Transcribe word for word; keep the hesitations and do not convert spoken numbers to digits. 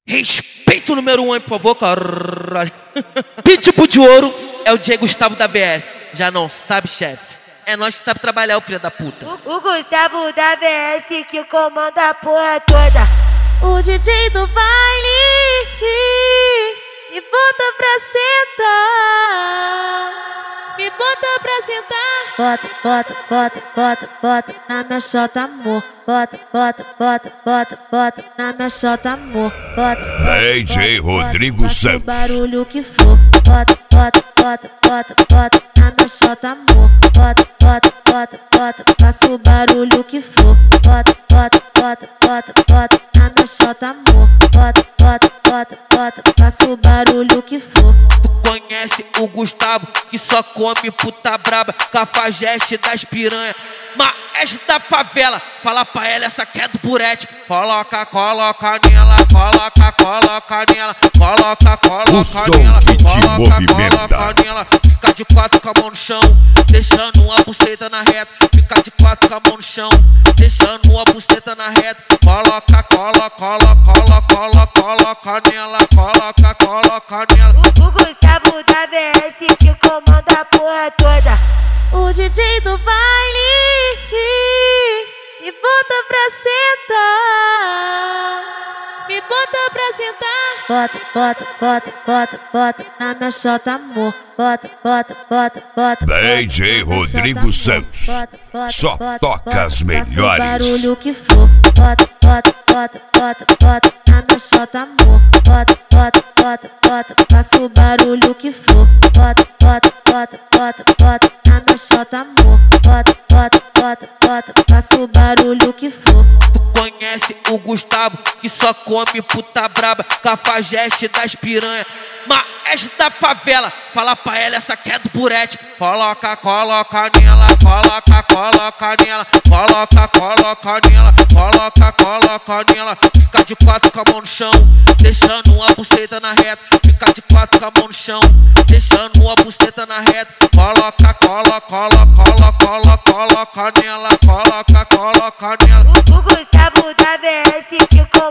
Respeito o número um, hein, por favor, caralho. Pitbull de ouro é o Diego Gustavo da B S. Já não sabe, chefe? É nós que sabe trabalhar, o filho da puta. O, o Gustavo da B S que comanda a porra toda. O D J do baile me bota pra sentar. Me bota pra sentar. Bota, bota, bota, bota, bota na minha xota, amor. Bota, bota, bota, bota, bota na minha xota, amor. Bota, D J Rodrigo Santos. Barulho que for. Bota, bota, bota, bota, bota na minha xota, amor. Bota, bota, bota, bota, faça o barulho que for. Bota, bota, bota, bota, bota na minha xota, amor. Bota, bota, bota, bota, faça o barulho que for. Tu conhece o Gustavo que só come puta braba, cafajeste das piranha, maestro da favela. Fala pra ela, essa que é do Burete. Coloca, coloca nela, coloca, coloca nela, coloca, coloca nela, coloca, coloca nela. Fica de quatro com a mão no chão, deixando uma buceta na reta. Fica de quatro com a mão no chão, deixando uma buceta na reta. Coloca, coloca, coloca, coloca, coloca nela, coloca, coloca nela. O, o Gustavo da B S que comanda a porra toda. O D J do baile me bota pra sentar. Me bota pra sentar. Bota, bota, bota, bota, bota na minha xota, amor. Bota, bota, bota, bota. D J Rodrigo Santos. Só toca as melhores. Barulho que for. Bota, bota, bota, bota, bota na minha xota, amor. Bota, bota, bota, bota, faça o barulho que for. Bota, bota, bota, bota, bota na minha xota, amor. Bota, bota, bota, bota, faça o barulho que for. Tu conhece o Gustavo que só come puta braba, cafajeste das piranha, maestro da favela. Fala pra ela, essa que é do Burete. Coloca, coloca nela, coloca, coloca nela, coloca, coloca nela, coloca, coloca nela. Fica de quatro com a mão no chão, deixando uma buceta na reta. Fica de quatro com a mão no chão, deixando uma buceta na reta. Coloca, coloca, coloca, coloca, coloca nela, coloca, coloca nela. O, o Gustavo da B S que comanda